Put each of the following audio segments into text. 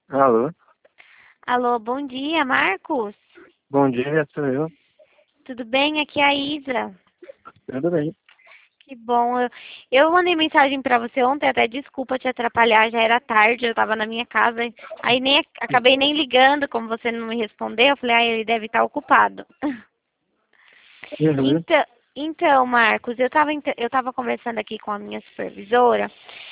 Alô, Alô, bom dia, Marcos. bom dia, sou eu. Tudo bem? Aqui é a Isa. Tudo bem? Que bom. Eu mandei mensagem para você ontem, até desculpa te atrapalhar, já era tarde, eu estava na minha casa. Aí nem acabei nem ligando, como você não me respondeu, eu falei, ah, ele deve estar ocupado. Uhum. Então, Marcos, eu tava conversando aqui com a minha supervisora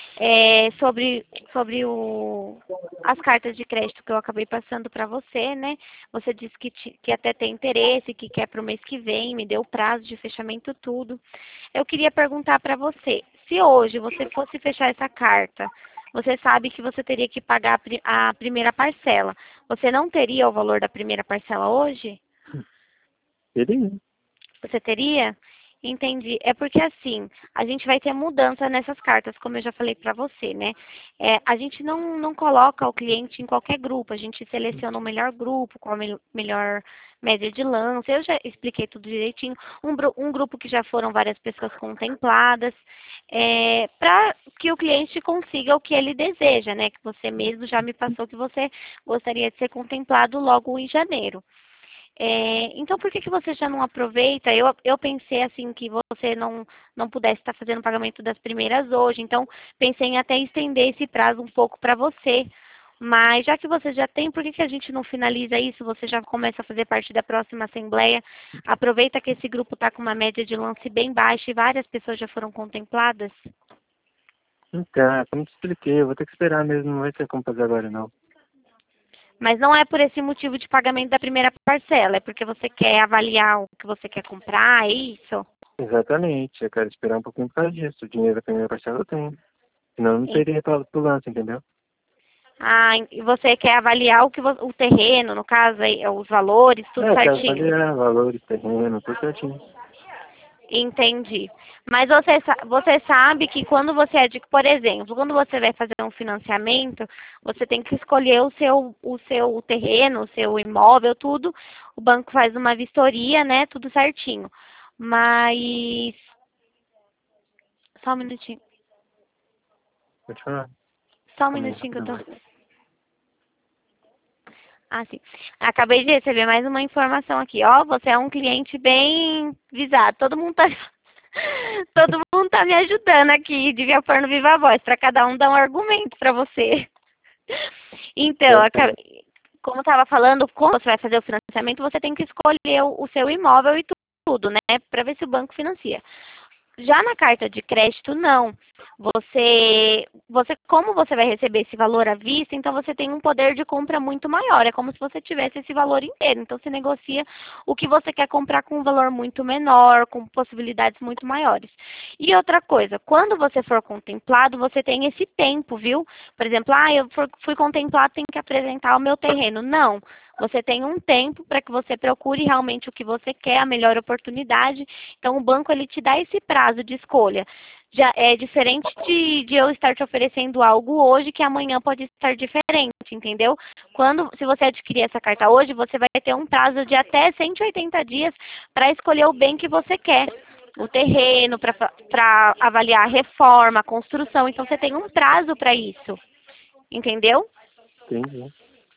sobre as cartas de crédito que eu acabei passando para você, né? Você disse que até tem interesse, que quer para o mês que vem, me deu o prazo de fechamento tudo. Eu queria perguntar para você, se hoje você fosse fechar essa carta, você sabe que você teria que pagar a primeira parcela. Você não teria o valor da primeira parcela hoje? Beleza. Você teria? Entendi. É porque assim, a gente vai ter mudança nessas cartas, como eu já falei para você, né? A gente não coloca o cliente em qualquer grupo, a gente seleciona o melhor grupo, com a melhor média de lance. Eu já expliquei tudo direitinho. Um grupo que já foram várias pessoas contempladas, para que o cliente consiga o que ele deseja, né? Que você mesmo já me passou que você gostaria de ser contemplado logo em janeiro. Então, por que que você já não aproveita? Eu pensei assim que você não pudesse estar fazendo o pagamento das primeiras hoje, então pensei em até estender esse prazo um pouco para você. Mas já que você já tem, por que que a gente não finaliza isso? Você já começa a fazer parte da próxima assembleia. Aproveita que esse grupo está com uma média de lance bem baixa e várias pessoas já foram contempladas. Então, como te expliquei, eu vou ter que esperar mesmo, não vai ter como fazer agora não. Mas não é por esse motivo de pagamento da primeira parcela, é porque você quer avaliar o que você quer comprar, é isso? Exatamente, eu quero esperar um pouquinho por causa disso. O dinheiro da primeira parcela eu tenho. Senão eu não teria pro lance, entendeu? Ah, e você quer avaliar o terreno, no caso, aí, os valores, tudo Eu quero certinho. avaliar valores, terreno, tudo certinho. Entendi. Mas você sabe que quando você por exemplo, quando você vai fazer um financiamento, você tem que escolher o seu terreno, o seu imóvel, tudo. O banco faz uma vistoria, né? Tudo certinho. Mas só um minutinho. Pode falar. Só um Calma aí, minutinho que eu rapidão. tô. Ah, sim. Acabei de receber mais uma informação aqui. Ó, você é um cliente bem visado. Todo mundo tá, todo mundo tá me ajudando aqui. Devia pôr no Viva Voz para cada um dar um argumento para você. Então, Certo, né? como estava falando, quando você vai fazer o financiamento, você tem que escolher o seu imóvel e tudo, né? Para ver se o banco financia. Já na carta de crédito, não. Como você vai receber esse valor à vista, então você tem um poder de compra muito maior. É como se você tivesse esse valor inteiro. Então você negocia o que você quer comprar com um valor muito menor, com possibilidades muito maiores. E outra coisa, quando você for contemplado, você tem esse tempo, viu? Por exemplo, fui contemplado, tenho que apresentar o meu terreno. Não. Você tem um tempo para que você procure realmente o que você quer, a melhor oportunidade. Então, o banco ele te dá esse prazo de escolha. Já é diferente de eu estar te oferecendo algo hoje que amanhã pode estar diferente, entendeu? Se você adquirir essa carta hoje, você vai ter um prazo de até 180 dias para escolher o bem que você quer. O terreno, para avaliar a reforma, a construção. Então, você tem um prazo para isso, entendeu? Entendi.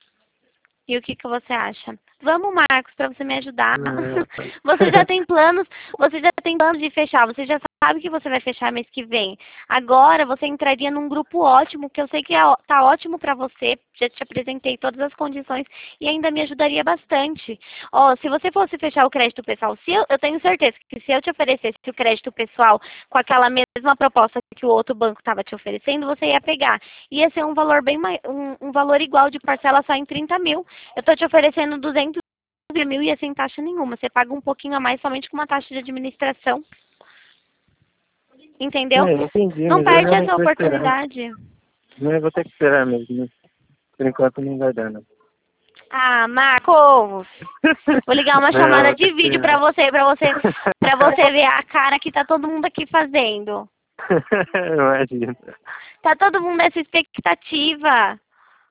E o que que você acha? Vamos, Marcos, para você me ajudar. Não, Você já tem planos, você já tem planos de fechar, você já sabe que você vai fechar mês que vem. Agora você entraria num grupo ótimo, que eu sei que tá ótimo para você. Já te apresentei todas as condições e ainda me ajudaria bastante. Ó, se você fosse fechar o crédito pessoal, se eu tenho certeza que se eu te oferecesse o crédito pessoal com aquela mesma proposta que o outro banco estava te oferecendo, você ia pegar. Ia ser um valor um valor igual de parcela só em 30 mil. Eu estou te oferecendo 200 mil e é sem taxa nenhuma. Você paga um pouquinho a mais somente com uma taxa de administração. Entendeu? entendi, Não mas eu perde essa realmente vou esperar. oportunidade. Não, eu vou ter que esperar mesmo. Por enquanto não vai dar, não. Ah, Marcos, vou ligar uma Não, eu chamada vou ter de que vídeo esperar. para você ver a cara que tá todo mundo aqui fazendo. Imagina. Tá todo mundo nessa expectativa.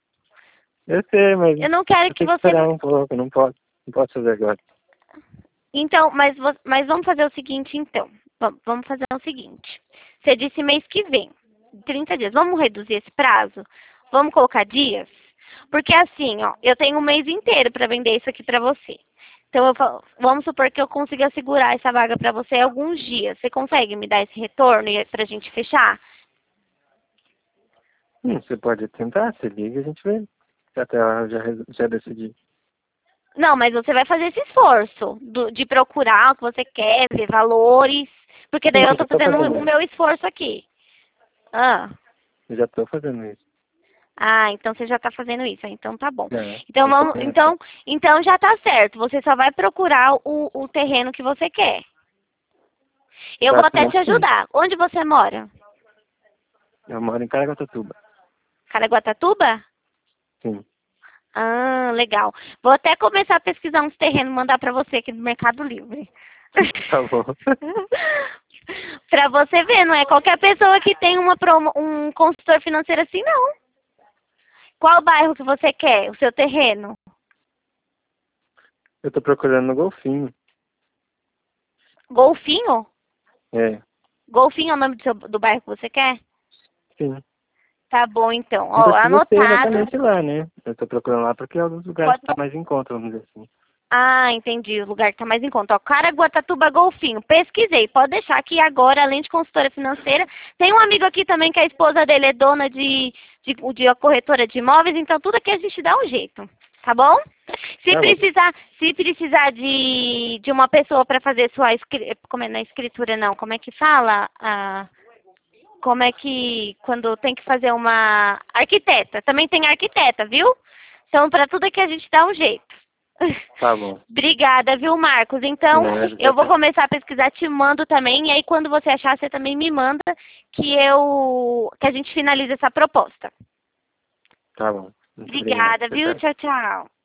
Eu sei, mas Eu não quero eu que tenho que você. esperar um pouco, não posso fazer agora. Então, mas vamos fazer o seguinte, então. Vamos fazer o seguinte. Você disse mês que vem, 30 dias. Vamos reduzir esse prazo? Vamos colocar dias? Porque assim, ó, eu tenho um mês inteiro para vender isso aqui para você. Então, vamos supor que eu consiga segurar essa vaga para você alguns dias. Você consegue me dar esse retorno para a gente fechar? Você pode tentar, você liga e a gente vê. Até lá eu já decidi. Não, mas você vai fazer esse esforço de procurar o que você quer, ver valores. Porque daí Sim, eu eu estou já tô fazendo fazendo o isso. meu esforço aqui. Ah. Eu já tô fazendo isso. Ah, então você já está fazendo isso. Então tá bom. É, Então eu tô vamos, correndo atrás. então já está certo. Você só vai procurar o terreno que você quer. Eu vou até te Praticamente sim. ajudar. Onde você mora? Eu moro em Caraguatatuba. Caraguatatuba? Sim. Ah, legal. Vou até começar a pesquisar uns terrenos, mandar para você aqui no Mercado Livre. Tá bom. Para você ver, não é qualquer pessoa que tem um consultor financeiro assim, não. Qual bairro que você quer, o seu terreno? Eu tô procurando no Golfinho. Golfinho? É, Golfinho é o nome do bairro que você quer? sim. Tá bom, então. Não Ó, precisa ser anotado. exatamente lá, né? Eu tô procurando lá porque é um dos lugares que Pode... tá mais em conta, vamos dizer assim. Ah, entendi. O lugar que tá mais em conta. Ó, Caraguatatuba Golfinho. Pesquisei. Pode deixar que agora, além de consultora financeira, tem um amigo aqui também que a esposa dele é dona de uma corretora de imóveis, então tudo aqui a gente dá um jeito. Tá bom? Tá bom. Se precisar de uma pessoa para fazer sua como é na escritura não, como é que fala? Como é que quando tem que fazer uma arquiteta, também tem arquiteta, viu? Então para tudo aqui a gente dá um jeito. Tá bom. Obrigada, viu, Marcos? Então, Nada, eu vou tá. começar a pesquisar, te mando também, e aí quando você achar, você também me manda que a gente finaliza essa proposta. Tá bom. Muito obrigado. Obrigada, Tchau, viu? tchau. Tchau, tchau.